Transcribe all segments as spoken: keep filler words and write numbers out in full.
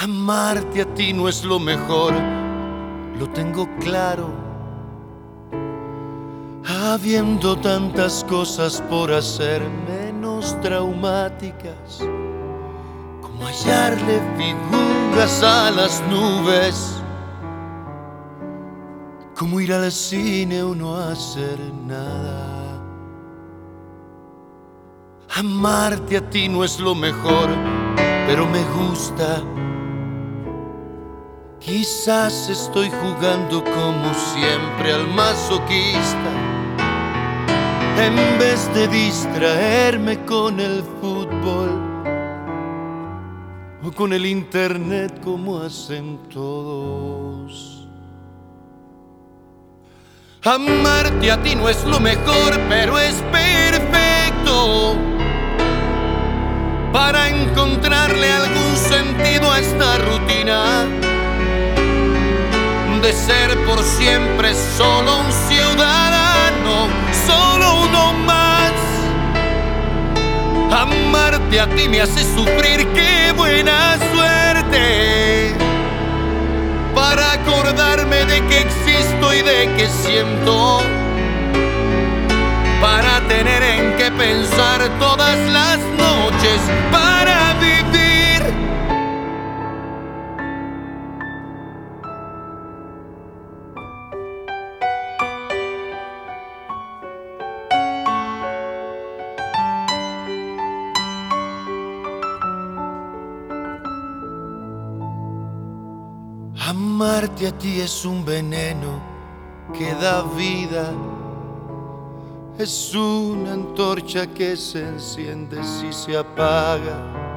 Amarte a ti no es lo mejor, lo tengo claro. Habiendo tantas cosas por hacer menos traumáticas, como hallarle figuras a las nubes, como ir al cine o no hacer nada. Amarte a ti no es lo mejor, pero me gusta. Quizás estoy jugando como siempre al masoquista, en vez de distraerme con el fútbol o con el internet como hacen todos. Amarte a ti no es lo mejor, pero es perfecto para encontrarle algún sentido a esta rutina de ser por siempre solo un ciudadano, solo uno más. Amarte a ti me hace sufrir, qué buena suerte, para acordarme de que existo y de que siento, para tener en qué pensar todas las noches, para vivir. Amarte a ti es un veneno que da vida, es una antorcha que se enciende si se apaga,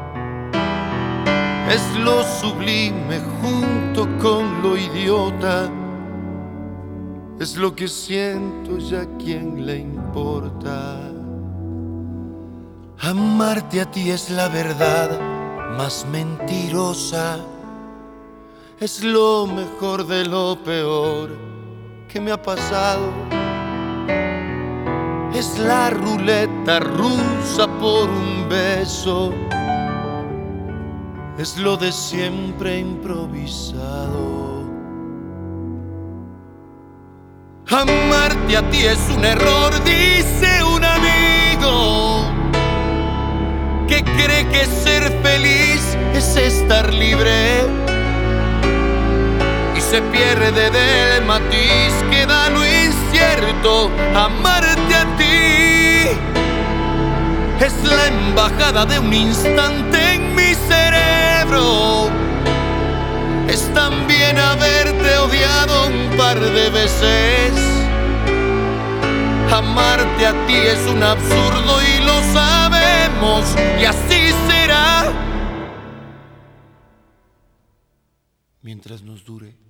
es lo sublime junto con lo idiota, es lo que siento y a quién le importa. Amarte a ti es la verdad más mentirosa, es lo mejor de lo peor que me ha pasado. Es la ruleta rusa por un beso, es lo de siempre improvisado. Amarte a ti es un error, dice un amigo, que cree que ser feliz es estar libre, se pierde del matiz que da lo incierto. Amarte a ti es la embajada de un instante en mi cerebro, es también haberte odiado un par de veces. Amarte a ti es un absurdo y lo sabemos, y así será mientras nos dure.